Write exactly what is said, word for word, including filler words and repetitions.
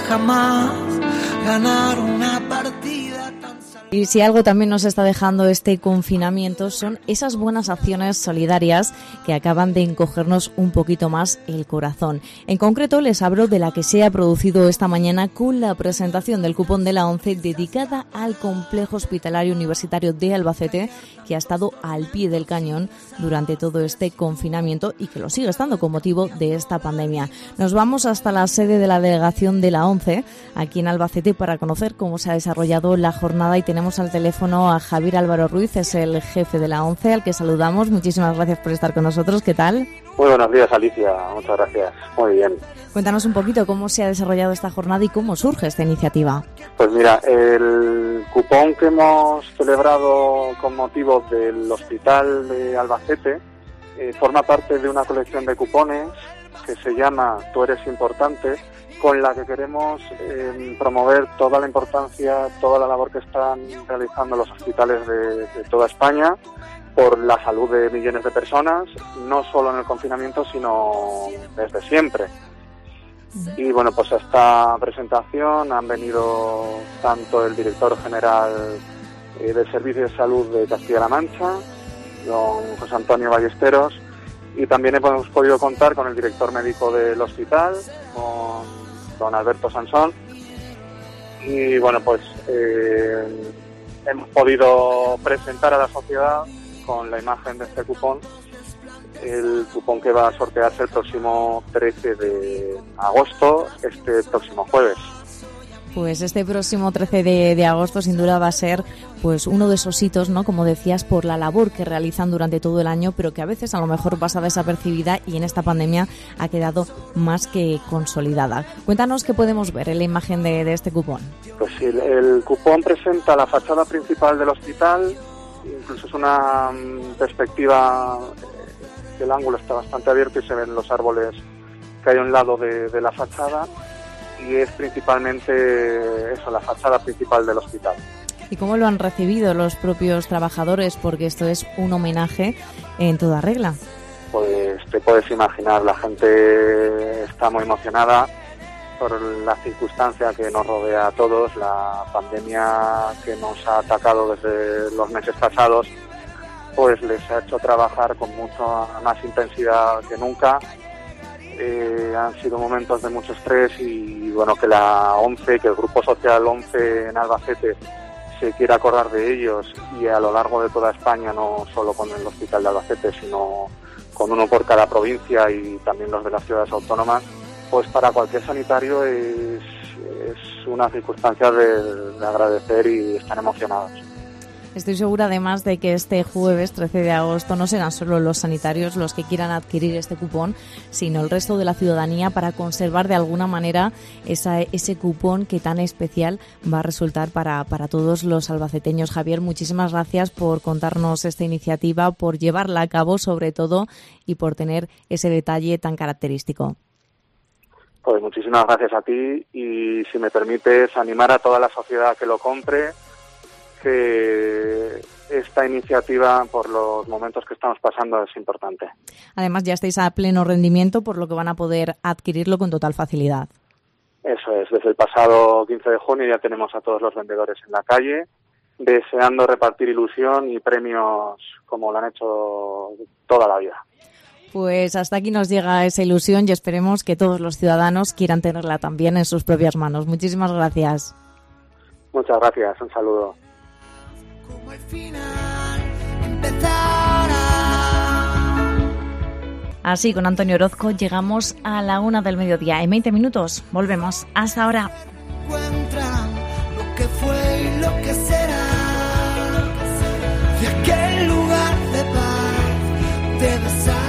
jamás ganar una partida tan salvaje. Y si algo también nos está dejando este confinamiento son esas buenas acciones solidarias que acaban de encogernos un poquito más el corazón. En concreto les hablo de la que se ha producido esta mañana con la presentación del cupón de la ONCE dedicada al Complejo Hospitalario Universitario de Albacete, que ha estado al pie del cañón durante todo este confinamiento y que lo sigue estando con motivo de esta pandemia. Nos vamos hasta la sede de la delegación de la ONCE, aquí en Albacete, para conocer cómo se ha desarrollado la jornada, y tenemos al teléfono a Javier Álvaro Ruiz, es el jefe de la ONCE, al que saludamos. Muchísimas gracias por estar con nosotros. ¿Qué tal? Muy buenos días, Alicia. Muchas gracias. Muy bien. Cuéntanos un poquito cómo se ha desarrollado esta jornada y cómo surge esta iniciativa. Pues mira, el cupón que hemos celebrado con motivo del Hospital de Albacete eh, forma parte de una colección de cupones que se llama Tú eres importante, con la que queremos eh, promover toda la importancia, toda la labor que están realizando los hospitales de, de toda España por la salud de millones de personas, no solo en el confinamiento, sino desde siempre. Y bueno, pues a esta presentación han venido tanto el director general eh, del Servicio de Salud de Castilla-La Mancha, don José Antonio Ballesteros, y también hemos podido contar con el director médico del hospital, con don Alberto Sansón, y bueno, pues eh, hemos podido presentar a la sociedad con la imagen de este cupón, el cupón que va a sortearse el próximo trece de agosto, este próximo jueves. Pues este próximo trece de, de agosto sin duda va a ser pues uno de esos hitos, ¿no? Como decías, por la labor que realizan durante todo el año, pero que a veces a lo mejor pasa desapercibida y en esta pandemia ha quedado más que consolidada. Cuéntanos qué podemos ver en la imagen de, de este cupón. Pues sí, el, el cupón presenta la fachada principal del hospital, incluso es una um, perspectiva, eh, el ángulo está bastante abierto y se ven los árboles que hay a un lado de, de la fachada. Y es principalmente eso, la fachada principal del hospital. ¿Y cómo lo han recibido los propios trabajadores? Porque esto es un homenaje en toda regla. Pues te puedes imaginar, la gente está muy emocionada por la circunstancia que nos rodea a todos, la pandemia que nos ha atacado desde los meses pasados, pues les ha hecho trabajar con mucha más intensidad que nunca. Eh, han sido momentos de mucho estrés y bueno, que la ONCE, que el Grupo Social ONCE en Albacete se quiera acordar de ellos, y a lo largo de toda España, no solo con el Hospital de Albacete, sino con uno por cada provincia y también los de las ciudades autónomas, pues para cualquier sanitario es, es una circunstancia de, de agradecer y están emocionados. Estoy segura además de que este jueves trece de agosto no serán solo los sanitarios los que quieran adquirir este cupón, sino el resto de la ciudadanía, para conservar de alguna manera esa, ese cupón que tan especial va a resultar para, para todos los albaceteños. Javier, muchísimas gracias por contarnos esta iniciativa, por llevarla a cabo sobre todo y por tener ese detalle tan característico. Pues muchísimas gracias a ti, y si me permites animar a toda la sociedad a que lo compre, que esta iniciativa, por los momentos que estamos pasando, es importante. Además, ya estáis a pleno rendimiento, por lo que van a poder adquirirlo con total facilidad. Eso es, desde el pasado quince de junio ya tenemos a todos los vendedores en la calle, deseando repartir ilusión y premios como lo han hecho toda la vida. Pues hasta aquí nos llega esa ilusión y esperemos que todos los ciudadanos quieran tenerla también en sus propias manos. Muchísimas gracias. Muchas gracias, un saludo. Como al final empezará. Así, con Antonio Orozco llegamos a la una del mediodía. En veinte minutos volvemos. Hasta ahora. Encuentra lo que fue y lo que será de aquel lugar de paz, de besar.